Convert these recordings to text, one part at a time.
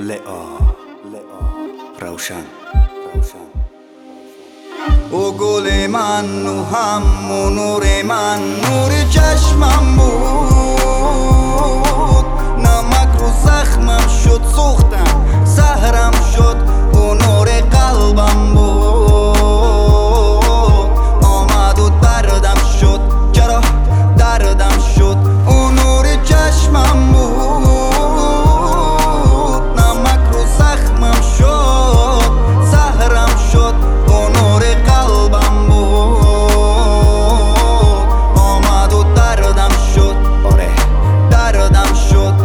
لئا روشن او گل من و همون نور من نور چشمم بود، نمک رو زخمم شد سوختم زهرم شد او نور قلبم بود، آمد و دردم شد چرا دردم شد او نور چشمم بود، نمک رو زخمم شد زهرم شد او نور قلبم بود، آمد و دردم شد آره دردم شد.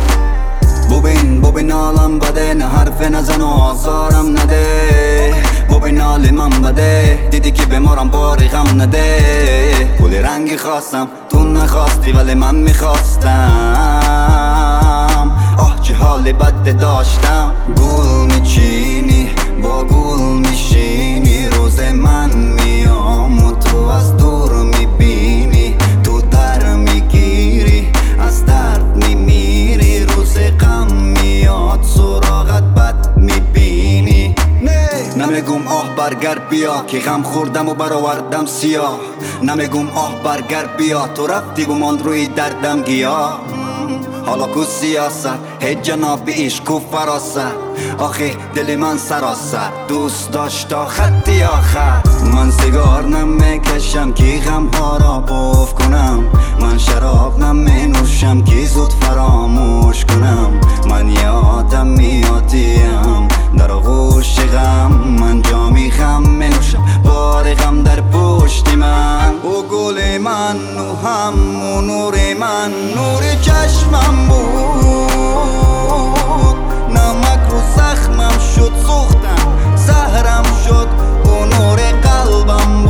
ببین حالم بده، نه حرف نزن و آزارم نده، ببین حال من بده، دیدی که بمارم باری غم نده. گل رنگی خواستم تو نخواستی ولی من میخواستم، آه چه حال بد داشتم. گل میچینی با گل میشینی، روز من میام و تو از دور میبینی، تو در میگیری از درد میمیری، روز غم میاد سراغت بد میبینی. نمیگم آه برگر بیا که غم خوردم و برآوردم سیاه، نمیگم آه برگر بیا تو رفتی گمان روی دردم گیا. حالا کو سیاست هیچ جناب عشق کو فراست، آخه دل من سراسر دوست داشت تا خطی آخر. من سیگار نمیکشم که غم ها را پف کنم، من شراب نمینوشم که زود فراموش کنم. من یه آدم میادیم در آغوش غم، من جامی غم منوشم بار غم در پشت من. او گل من و همون نور من نور چشمم بود، نمک رو زخمم شد سوختم زهرم شد او نور قلبم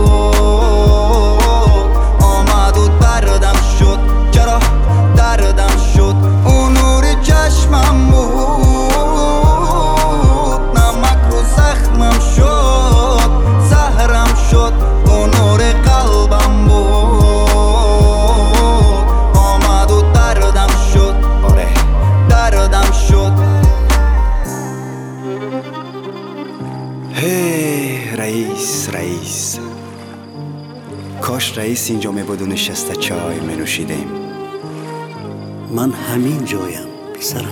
بود، آمد و دردم شد چرا دردم شد او نور چشمم بود، نمک رو زخمم شد زهرم شد او نور قلبم بود، آمد و دردم شد آره دردم شد. هی رئیس کاش رئیس اینجا می بود و نشسته چای می نوشیدیم. من همین جایم پسرم.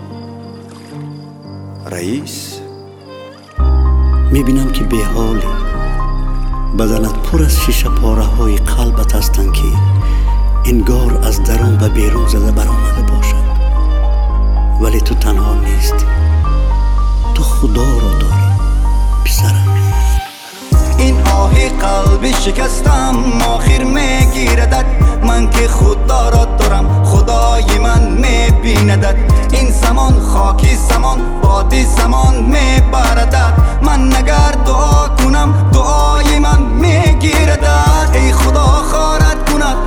رئیس میبینم که به حالی، بدنت پر از شیشه پاره های قلبت هستند که انگار از درون و بیرون زده برآمده باشد، ولی تو تنها نیستی، تو خدا را داری پسرم. این آه قلبی شکستم آخر میگیردد، من که خدا را دارم خدای من میبیندد. این زمان خاکی زمان بادی زمان میبردد، من نگر دعا کنم دعای من میگیردد. ای خدا خارت کند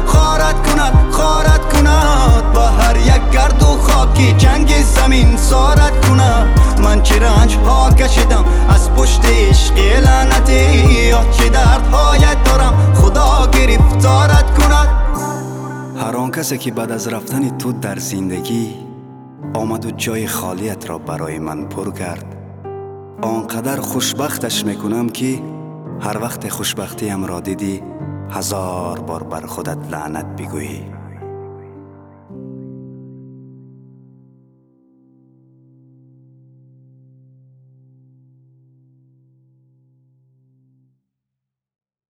با هر یک گرد و خاکی جنگ زمین سارت کند. من چه رنج ها کشیدم از پشت عشق لعنتی، یا چه درد هایت دارم خدا گرفتارت کند. هر آن کسی که بعد از رفتن تو در زندگی آمد و جای خالیت را برای من پر کرد، آنقدر خوشبختش میکنم که هر وقت خوشبختیم را دیدی 1000 بار بر خودت لعنت بگویی.